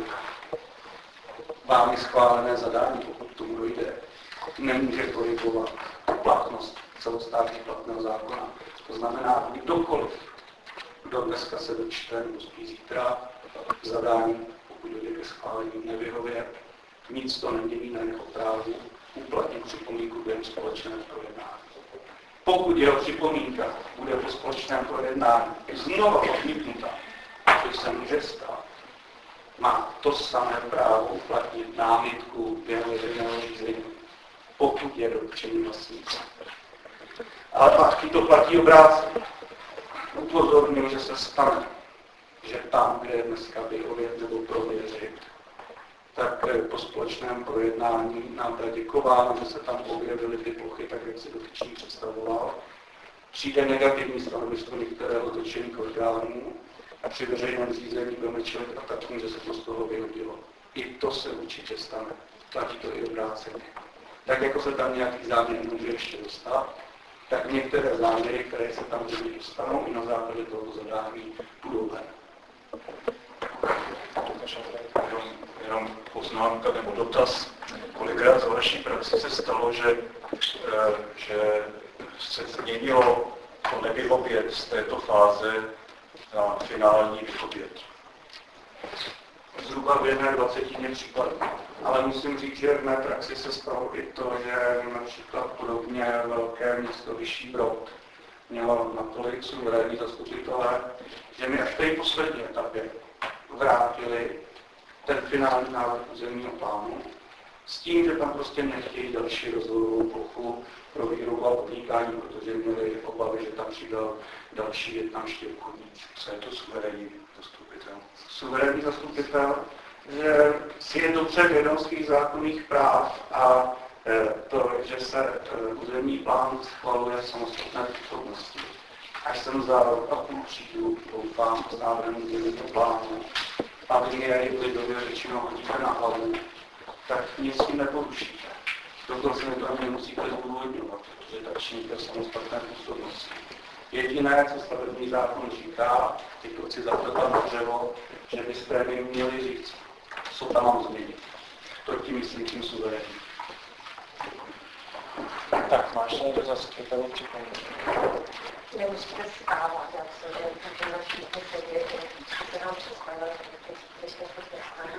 S5: Vámi schválené zadání, pokud tomu dojde, nemůže korigovat platnost celostátně platného zákona. To znamená, kdokoliv, kdo dneska se dočte, nebo spíš zítra, zadání, pokud dojde ke schválení, nevyhově, nic to nemění na jeho právu uplatnit připomínku během společného projednání. Pokud jeho připomínka bude po společném projednání znovu odmítnuta, což se může stát, má to samé právo uplatnit námitku během veřejného řízení, pokud je dotčený vlastník. Ale pak to platí obráceně. Upozorňuji, že se stane, že tam, kde je dneska vyhovět nebo prověřit, tak po společném projednání nám bude děkováno, že se tam objevily ty plochy, tak jak si dotyčný představoval. Přijde negativní stanovisko některého dotčených orgánů a při veřejném řízení budeme čelit atakům, že se to z toho vyhodilo. I to se určitě stane. Platí to i obráceně. Tak jako se tam nějaký záměr může ještě dostat, tak některé záměry, které se tam dostanou i na základě tohoto zadání, budou ven.
S6: Jenom, jenom poznámka nebo dotaz. Kolikrát za vaší praxi se stalo, že, že se změnilo to nevyhovět z této fáze na finální vyhovět?
S5: Zhruba v jedné dvacetině případů. Ale musím říct, že v mé praxi se stalo i to, že například podobně velké město Vyšší Brod mělo natolik suverénní zastupitelé, že mi až v té poslední etapě vrátili ten finální návrh územního plánu s tím, že tam prostě nechtějí další rozvojovou plochu pro výrobu a podnikání, protože měli obavy, že tam přidal další větnamští obchodníci.
S6: Co je to suverénní zastupitel?
S5: Suverénní zastupitel, že si je dobře vědom svých zákonných práv a to, že se územní plán schvaluje samostatné působnosti. Až jsem za rok a půl přijdu, doufám, s návrhem územního plánu, a vy mě lidově řečeno hodíte na hlavu, tak nic s tím neporušíte. Dokonce mi to ani nemusíte zdůvodňovat, protože tak činíte samostatné působnosti. Jediné, co stavební zákon říká, ty kluci zapletat na dřevo, že byste mi měli říct, co tam mám změnit. To tím myslím tím suverénním.
S1: Tak, máš někdo zase kytaru připomínku?
S7: Nemusíte stávat, já se že začíte sedět, se nám představit, když to nestane.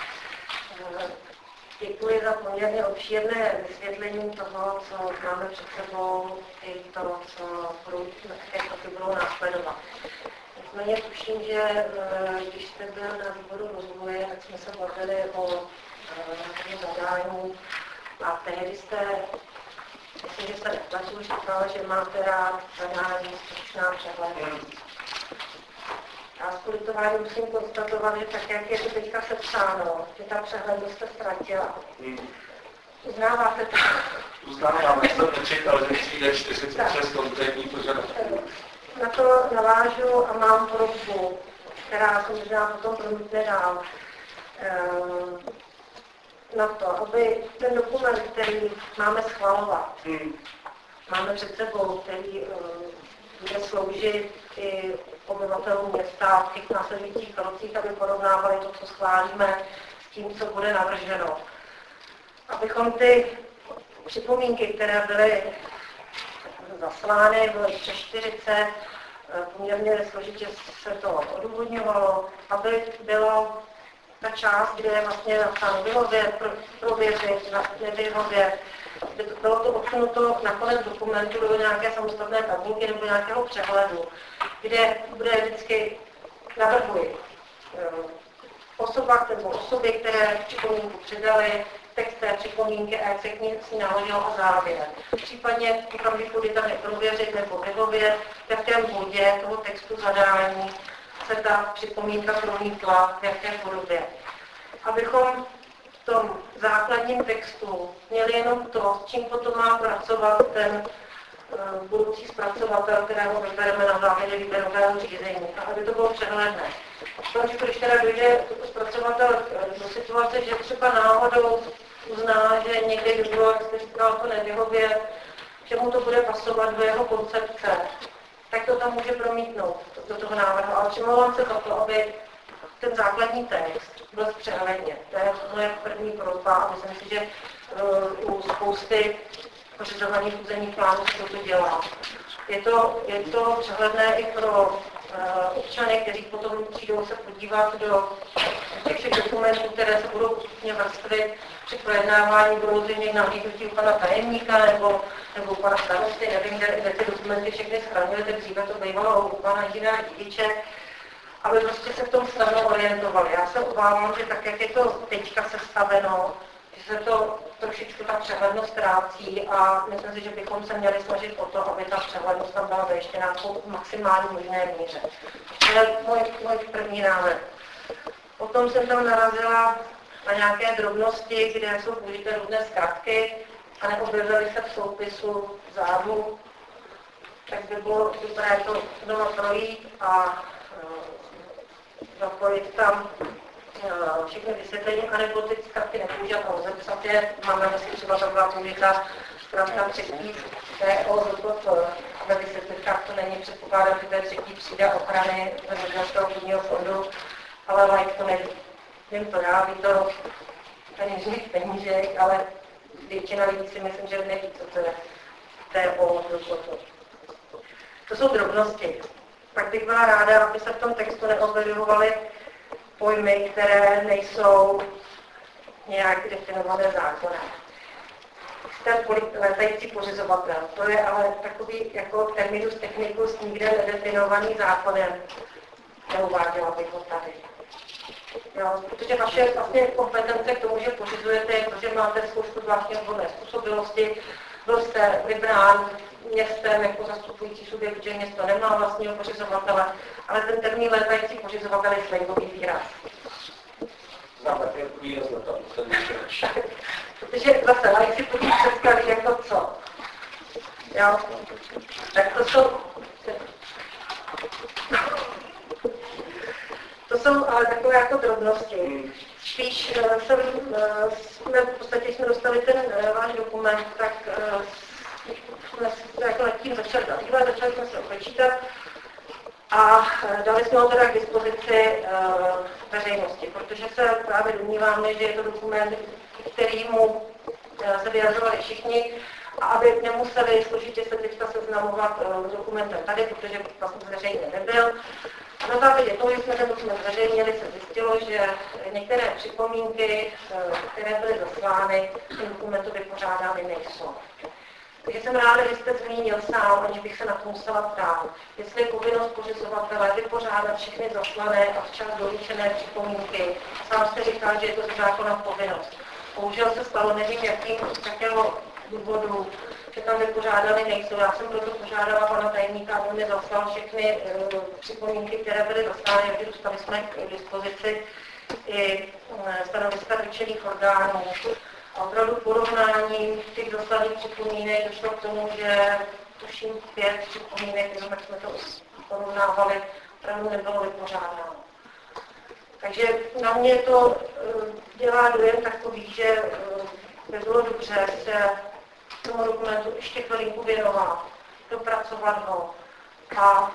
S7: Děkuji za poměrně obšírné vysvětlení toho, co máme před sebou, i to, co budou, jaké kroky budou následovat. Nicméně tuším, že když jste byl na výboru rozvoje, tak jsme se bavili o zadání a tehdy jste, myslím, že jste neplatil, říkal, že máte rád zadání stručná přehled. Já s politováním musím konstatovat, že tak, jak je to teďka sepsáno, že ta přehlednost jste ztratila. Hmm. Uznáváte to?
S5: Uznávám, já jsem nečekal, že přijde čtyřicet šest konkrétní požadavků.
S7: Na to navážu a mám prosbu, která se možná potom promítne dál. Na to, aby ten dokument, který máme schvalovat, hmm. máme před sebou, který bude sloužit i obyvatelům města v těch následujících krocích, aby porovnávali to, co schválíme, s tím, co bude navrženo. Abychom ty připomínky, které byly zaslány, byly přes čtyřicet, poměrně složitě se to odůvodňovalo, aby bylo ta část, kde je vlastně napsáno vyhovět, prověřit, nevyhovět, bylo to odsunuto na konec dokumentu do nějaké samostatné tabulky nebo nějakého přehledu, kde bude vždycky navrhuji osoba nebo osoby, které připomínku přidali, text té připomínky a jak se k ní naložil a závěr. Případně v okamžiku, kdy tam je prověřit nebo vyhovět, v jakém bodě toho textu zadání se ta připomínka promítla, v jaké podobě. Abychom v tom základním textu měli jenom to, s čím potom má pracovat ten uh, budoucí zpracovatel, kterého vybereme na základě výběrového řízení, a aby to bylo přehledné. Protože když teda dojde zpracovatel do situace, že třeba náhodou uzná, že někde by bylo, jak jste říkal, to nevyhově, že mu to bude pasovat do jeho koncepce, tak to tam může promítnout do toho návrhu. Ale přimlouvám se za to, aby ten základní text byl zpřehledně. To je moje první prosba a myslím si, že uh, u spousty pořizovaných územních plánů se to dělá. Je to, je to přehledné i pro uh, občany, kteří potom přijdou se podívat do těch všech dokumentů, které se budou postupně vrstvit při projednávání, budou zřejmě nahlídnutí u pana tajemníka nebo, nebo u pana starosty, nevím, kde, kde ty dokumenty všechny schraňujete, dříve to bývalo u pana inženýra Dídiče, aby prostě se v tom snadno orientovali. Já se obávám, že tak, jak je to teďka sestaveno, že se to trošičku ta přehlednost ztrácí a myslím si, že bychom se měli snažit o to, aby ta přehlednost tam byla zajištěná v maximální možné míře. To je můj, můj první návrh. Potom jsem tam narazila na nějaké drobnosti, kde jsou použité různé zkratky a neobjevily se v soupisu zádu, tak by bylo dobré to znovu projít a zapojit tam všechny vysvětlení, anebo ty zkratky nepoužívat a rozepsat je. Máme vlastně třeba taková použitá zkratka třetí T O to, ve vysvětlivkách to není, předpokládám, že to je třetí třída ochrany zemědělského půdního fondu, ale like to neví. Vím to já, ví to peněžních penížek, ale většina lidí si myslím, že neví, co to je T O to. To jsou drobnosti. Pak bych byla ráda, aby se v tom textu neobjevovaly pojmy, které nejsou nějak definované zákonem. Jste létající pořizovatel. To je ale takový jako terminus technicus nikde nedefinovaný zákonem. Neuváděla bych ho tady. Jo, protože vaše vlastně kompetence k tomu, že pořizujete, protože máte zkoušku zvláštní odborné způsobilosti, byl jste vybrán městem jako zastupující subjekt, že město nemá vlastního pořizovatele, ale ten termín létající pořizovatel je slangový výraz.
S8: Znám také výraz na to,
S7: protože zase laik si podívej představí jako co. Jo? Tak to jsou... To jsou ale takové jako drobnosti. Spíš jsem, jsme, v podstatě jsme dostali ten váš dokument, tak jsme se jako nad tím začali zabývat, začali jsme se počítat a dali jsme ho teda k dispozici veřejnosti, protože se právě domníváme, že je to dokument, kterýmu se vyjadřovali všichni, a aby nemuseli složitě se teďka seznamovat s dokumentem tady, protože vlastně zveřejně nebyl. Na základě toho, že jsme ten dokument zveřejnili, se zjistilo, že některé připomínky, které byly zaslány, ten dokumentu vypořádány nejsou. Takže jsem ráda, že jste zmínil sám, aniž bych se na to musela ptát, jestli je povinnost pořizovatele vypořádat všechny zaslané a včas doručené připomínky. Sám jste říkal, že je to z zákona povinnost. Bohužel se stalo, nevím jakým, jakého důvodu, že tam vypořádány nejsou. Já jsem proto požádala pana tajemníka, aby mi zaslal všechny uh, připomínky, které byly zaslány, takže dostali jsme k dispozici i uh, stanoviska dotčených orgánů. A opravdu porovnáním těch zaslaných připomínek došlo k tomu, že tuším pět připomínek, jenom jak jsme to porovnávali, opravdu nebylo vypořádáno. Takže na mě to uh, dělá dojem takový, že uh, by bylo dobře se tomu dokumentu ještě chvilinku věnovat, dopracovat ho. A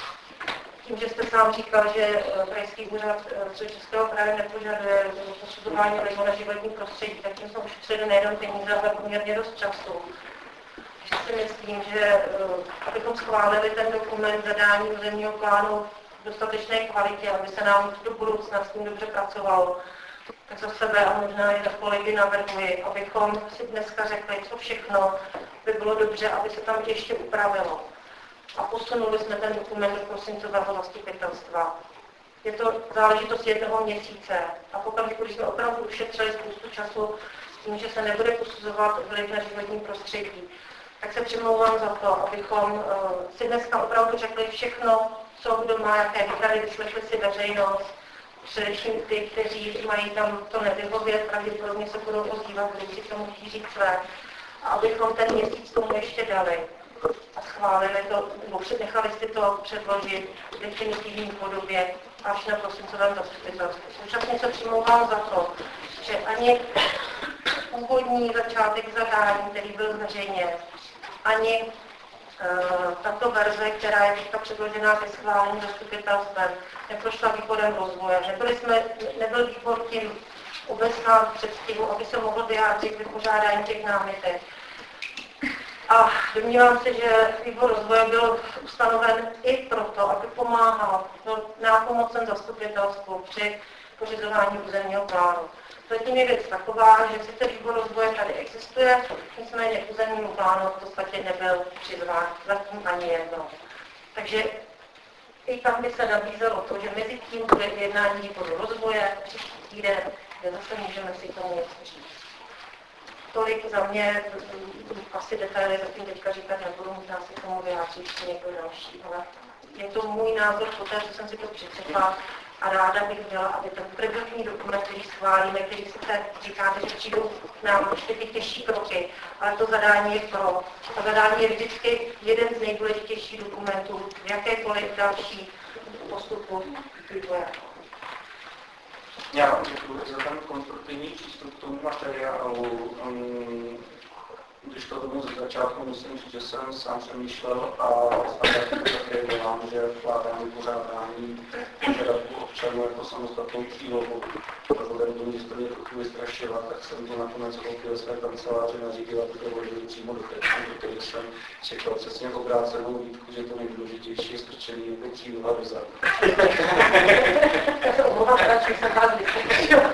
S7: tím, že jste sám říkal, že krajský úřad Středočeského kraje nepožaduje posuzování vlivu na životní prostředí, tak tím jsme ušetřili nejenom peníze, ale poměrně dost času. Takže si myslím, že abychom schválili ten dokument zadání územního plánu v dostatečné kvalitě, aby se nám do budoucna s tím dobře pracovalo, tak za sebe a možná i za kolegy navrhuji, abychom si dneska řekli, co všechno by bylo dobře, aby se tam ještě upravilo. A posunuli jsme ten dokument do prosincového zastupitelstva. Je to záležitost jednoho měsíce. A pokud když jsme opravdu ušetřili spoustu času s tím, že se nebude posuzovat vliv na životní prostředí, tak se přimlouvám za to, abychom uh, si dneska opravdu řekli všechno, co kdo má, jaké výhrady, vyslechli si veřejnost, především ty, kteří mají tam to nevyhovět, pravděpodobně se budou ozývat, kdo si k tomu chtějí říct své. A abychom ten měsíc tomu ještě dali a schválili to, nebo nechali si to předložit v definitivní podobě až na prosincovém zastupitelstvu. Současně se přimlouvám za to, že ani původní začátek zadání, který byl zveřejněn, ani uh, tato verze, která je teďka předložená ke schválení zastupitelstvem, neprošla výborem rozvoje. Nebyli jsme, nebyl výbor tím obeslán v předstihu, aby se mohl vyjádřit k vypořádání těch námitek. A domnívám se, že výbor rozvoje byl ustanoven i proto, aby pomáhal nápomocem zastupitelstvu při pořizování územního plánu. Zatím je věc taková, že sice výbor rozvoje tady existuje, nicméně k územnímu plánu v podstatě nebyl přizván zatím ani jedno. Takže i tam by se nabízelo to, že mezi tím bude jednání výboru rozvoje příští týden, kde zase můžeme si tomu něco říct. Tolik za mě, asi detaily zatím teďka říkat nebudu, možná si k tomu vyjádřit ještě někdo další, ale je to můj názor po té, co jsem si to přečetla a ráda bych byla, aby ten první dokument, který schválíme, který sice říkáte, že přijdou nám ještě ty těžší kroky, ale to zadání je pro. To zadání je vždycky jeden z nejdůležitějších dokumentů v jakékoliv další postupu vývoje.
S5: Já vám děkuji za ten konstruktivní přístup k tomu materiálu. Um, vyšlo tomu ze začátku, musím říct, že jsem sám přemýšlel a standardně také dělám, že vkládám vypořádání požadavků občanů jako samostatnou přílohu. Vzhledem k tomu, že jste mě trochu vystrašila, tak jsem to nakonec koupil ve své kanceláři nařídil, aby to vložil přímo do textu, protože jsem čekal přesně obrácenou výtku, že to nejdůležitější je strčený jako příloha do zádu.
S7: Já se omlouvám, radši jsem vás vystrašila.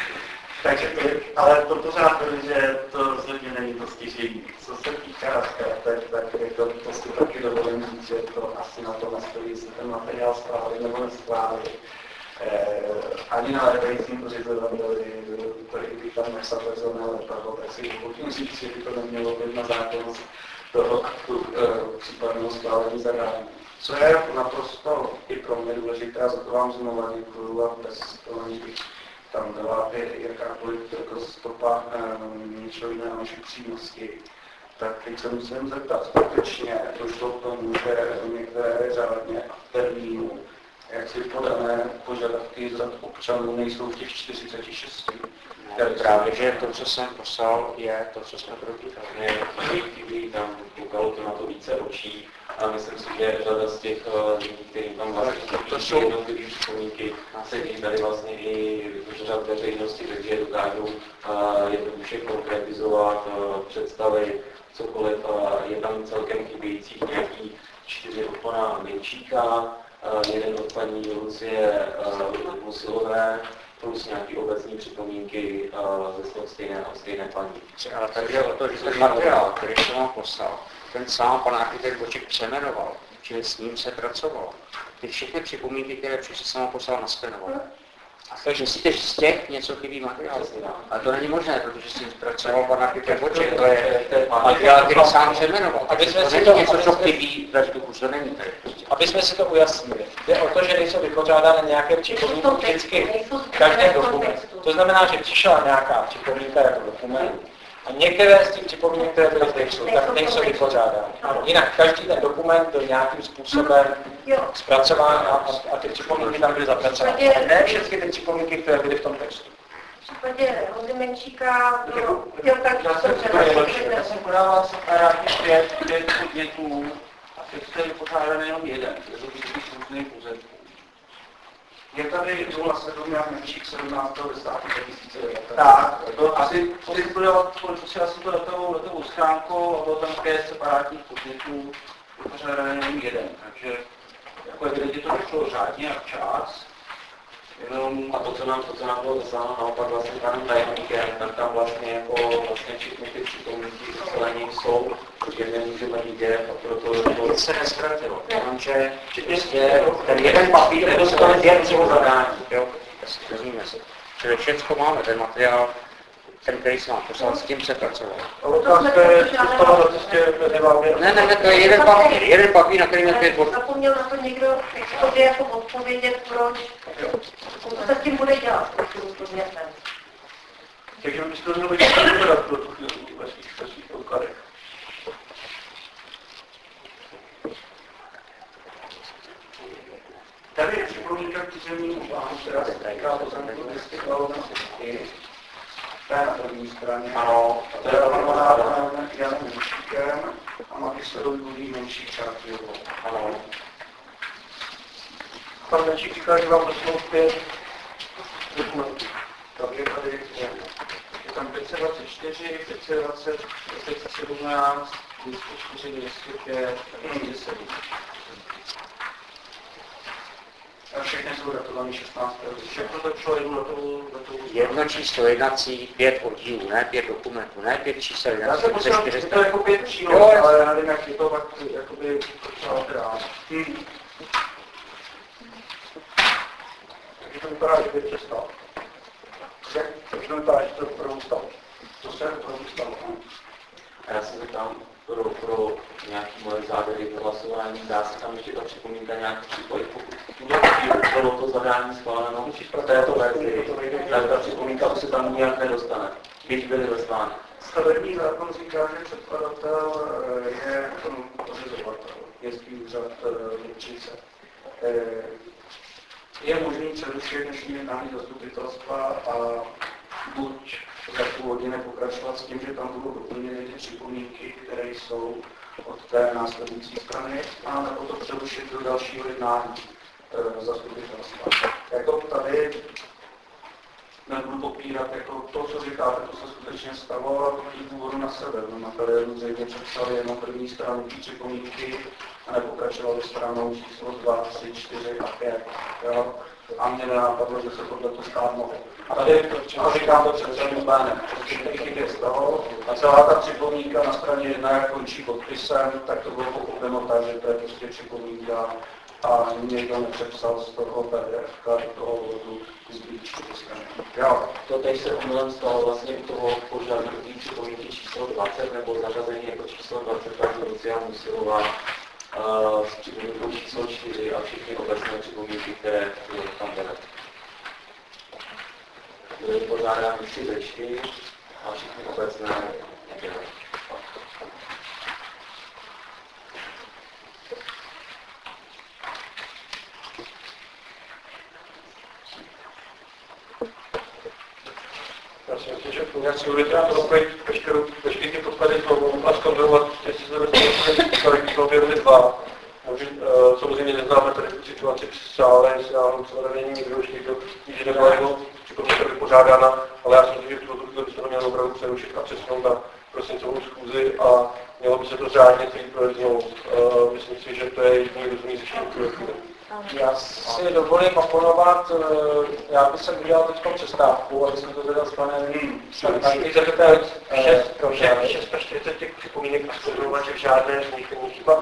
S9: Takže to, ale to pořád to, že to rozhodně není to stěžení. Co se týká zkratek, tak to, to si taky dovolím říct, že to asi na to nestojí, jestli ten materiál schválí nebo neschválí. Eh, ani na ledajícím pořizovateli, když tam napsal takzvané letadlo, tak si dovolím říct, že by to nemělo být na zákonnost toho aktu eh, případného schválení zadání. Co je naprosto i pro mě důležité, a za to vám znovu děkuju a bez toho, aniž bych tam byla jakákoliv jako stopa um, něčeho jiného než upřímnosti. Tak teď se musím zeptat, skutečně došlo k tomu, že některé řádně a termínu, jak si podané požadavky z občanů nejsou v těch čtyřiceti šesti.
S4: Ne, právě, že to, co jsem poslal, je to, co jsme protýkali.
S2: Chybí tam, koukalo to na to více očí a myslím si, že řada z těch lidí, kterým tam vlastně to jsou jednotlivé připomínky, se tím tady vlastně i řad veřejnosti, takže dokážou uh, jednoduše konkretizovat, uh, představit cokoliv. Uh, je tam celkem chybějících nějaký čtyři od pana Menčíka, uh, jeden od paní Lucie uh, Musilové, plus nějaké obecní připomínky uh, ze slov stejné a stejné paní.
S4: Ale tady je o to, že ten materiál, který jsem vám poslal, ten sám pan architekt Boček přemenoval, čili s ním se pracovalo. Ty všechny připomínky, které přišly, jsem vám poslal naskenoval. A takže myslíte, že z těch něco chybí materiál? Ale to není možné, protože s tím zpracoval pan architekt Boček, to je materiál, který sám přemenoval. Takže to není něco, co chybí ve vzduchu, to není tady.
S1: Aby jsme si to ujasnili. Jde o to, že nejsou vypořádány nějaké připomínky vždycky v každém dokumentu. To znamená, že přišla nějaká připomínka jako dokument a některé z těch připomínek, které byly zde jsou, tak nejsou vypořádány. Jinak každý ten dokument byl nějakým způsobem zpracován a, a ty připomínky tam byly zapracovány. Ne všechny ty připomínky, které byly v tom textu.
S7: V případě Honzy Menčíka bylo chtěl tak,
S5: Já jsem já jsem podával separátně pět, pět podnětů a teď jste vypořádaný jenom jeden, je to vždycky různých územků. Je tady nula sedm a Menčík sedmnáctého desátého dva tisíce devět. Tak, to asi si asi to datovou, datovou schránku a bylo tam pět separátních podnětů, vypořádaný jenom jeden, takže jako evidentně to došlo řádně a včas.
S2: Jenom, a to, co nám, to, co nám bylo zasláno naopak vlastně panem tajemníkem, tak tam vlastně jako vlastně všechny ty připomínky zaslaní jsou, protože nemůžeme vidět a proto to
S4: se neztratilo. Jenomže prostě ten jeden papír nedostane jen toho zadání. Jo? Rozumíme se. Čili všechno máme, ten materiál, ten, který jsem vám poslal, s tím se pracoval. Ne, ne, ne, to je jeden papír, jeden papír, na který je pět bodů.
S7: Zapomněl na to někdo v expozi jako odpovědět, proč, co se s tím bude dělat, s tím podnětem.
S5: Takže byste to mělo být dodat pro tu chvíli ve svých podkladech. Tady je připomínka k územnímu plánu, která se týká pozemku dvě stě dvacet. To je na první straně.
S2: ano,
S5: To je elaborovaná panem Janem Menšíkem a magistrou Julí Menšík-Čártyovou.
S2: ano.
S5: Pan Menšík říká, že vám doslou pět dokumentů. Takže tady je, je tam pět set dvacet čtyři, pět set dvacet, pět set sedmnáct, dvě stě čtyři, dvě stě pět, dvě stě sedm. A všechny jsou datované šestnáctého Všechno to šlo jednu datovou...
S4: Jedno číslo jednací, pět oddílů, ne pět dokumentů, ne pět čísel
S5: Já
S4: jednací,
S5: jsem posílal, že to je jako pět příloh, ale já nevím, jak je to pak jakoby docela teda. Hmm. Takže to vypadá, že by přestal. Takže to vypadá, že to opravdu stalo. To se opravdu stalo.
S2: A já se zeptám pro, pro nějaký moje závěry hlasování, dá se tam ještě ta připomínka nějak připojit, pokud bylo to zadání schváleno v této verzi, tak ta připomínka už se tam nijak nedostane, když byly zaslány.
S5: Stavební zákon říká, že předkladatel je pořizovatel, jezdí úřad Lipčice. Je možný přerušit dnešní jednání zastupitelstva a buď za půl hodiny pokračovat s tím, že tam budou doplněny ty připomínky, které jsou od té následující strany a nebo to přerušit do dalšího jednání e, zastupitelstva. Jako tady nebudu popírat, jako to, co říkáte, to se skutečně stalo a jít důvodu na sebe. V materiálu zřejmě přepsali jenom první stranu připomínky a nepokračovali stranou číslo dva, tři, čtyři a pět. Jo? A mě nenapadlo, že se tohle to stát mohlo. A tady, a říkám to před celým jménem, protože těch chyb stalo a celá ta připomínka na straně jedna, jak končí podpisem, tak to bylo pochopeno tak, že to je prostě připomínka a někdo nepřepsal z toho P D F ka do toho vodu zbývající strany. Jo.
S2: To teď se omylem stalo vlastně u toho požadavku připomínky číslo dvacet nebo zařazení jako číslo dvacet, tak Lucia Musilová uh, s připomínkou číslo čtyři a všechny obecné připomínky, které tam byly. Byly pořádány tři řečky a všechny obecné nebyly.
S8: Já si myslím, že nějak si budete propojit veškeré ty podklady a zkontrolovat, jestli se dostali k objevili dva. Samozřejmě neznáme tady tu situaci při sále, jestli náhodou celé není někdo už někdo, když nebyla jeho připomínka vypořádána, ale já si myslím, že v tuto chvíli by se to mělo opravdu přerušit a přesunout na prosincovou schůzi a mělo by se to řádně celý projednout. Myslím si, že to je jediný rozumný řešení v tuto chvíli.
S1: Já si dovolím oponovat, já bych se udělal teď přestávku, aby jsme to teda s panem
S8: šest až čtyřicet těch připomínek a zkontrolovat, že v žádné z nich není chyba.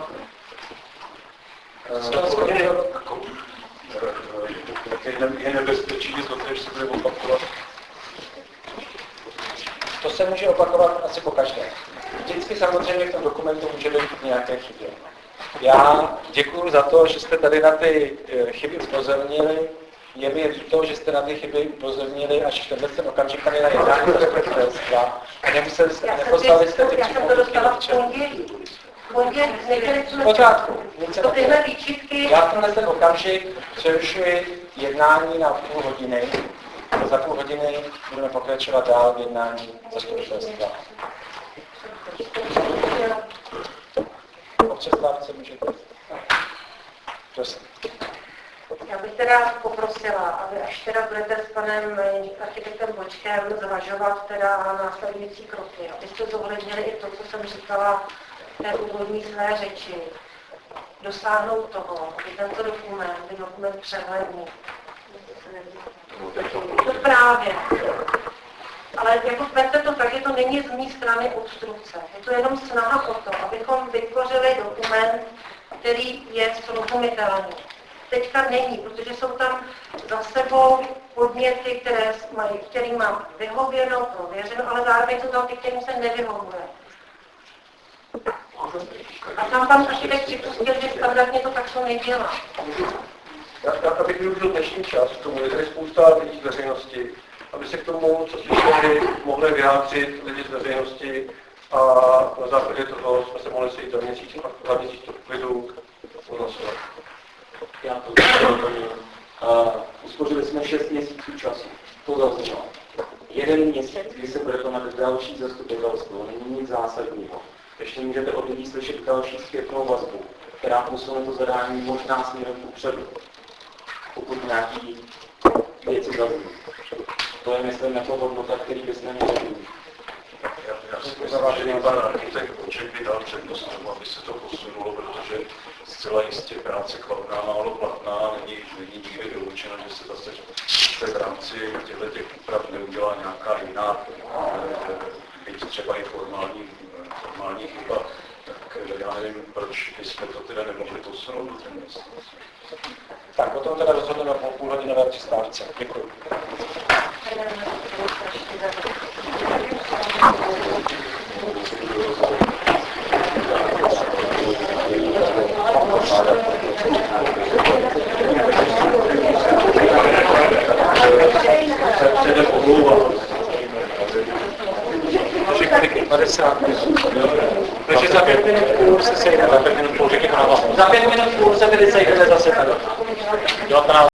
S8: Je nebezpečí, že to tež se bude opakovat.
S1: To se může opakovat asi po každé. Vždycky samozřejmě v tom dokumentu může být nějaké chyby. Já děkuji za to, že jste tady na ty chyby upozornili. Je mi líto, že jste na ty chyby upozornili až v tenhle ten okamžik tady na jednání zastupitelstva. A nemuseli jste, neposlali jste ty připomínky v pořádku. Já v tenhle ten okamžik přerušuji jednání na půl hodiny. Za půl hodiny budeme pokračovat dál v jednání zastupitelstva. O přestávce můžete. Prosím.
S7: Já bych teda poprosila, aby až teda budete s panem architektem Bočkem zvažovat teda následující kroky, abyste zohlednili i to, co jsem říkala v té úvodní své řeči. Dosáhnout toho, aby tento dokument byl dokument přehledný. To právě. Ale jako berte to tak, že to není z mé strany obstrukce. Je to jenom snaha o to, abychom vytvořili dokument, který je srozumitelný. Teďka není, protože jsou tam za sebou podněty, které mají, kterým mám vyhověno, prověřeno, ale zároveň jsou tam ty, kterým se nevyhovuje. A tam pan architekt připustil, že standardně to takto nedělá.
S8: Já, já bych využil dnešní čas k tomu, je tady spousta lidí z veřejnosti, aby se k tomu, co slyšeli, mohli vyjádřit lidi z veřejnosti a na základě toho jsme se mohli sejít za měsíc a za měsíc to v klidu odhlasovat.
S2: Já to doplním. Uspořili jsme šest měsíců času. To zaznělo. Jeden měsíc, kdy se bude konat další zastupitelstvo, není nic zásadního. Ještě můžete od lidí slyšet další zpětnou vazbu, která posune to zadání možná směrem kupředu, pokud nějaký věci zazní. To je, myslím, jako hodnota, který bychom měli mít.
S10: Já si myslím, že pan architekt Boček by dal přednost tomu, aby se to posunulo, protože zcela jistě práce kladná, málo platná, není, není nikdy vyloučeno, že se zase se v rámci těchto úprav neudělá nějaká jiná, byť třeba i formální, formální chyba. Tak já nevím, proč bychom to teda nemohli posunout do ten měsíc.
S1: Tak, o tom teda rozhodneme po půlhodinové přestávce. Děkuji.
S8: Předem omlouvám.
S1: padesát minut. Takže za pět minut půl se sejdeme, za pět minut půl, řekněme na Za pět minut půl se tedy sejdeme zase tady.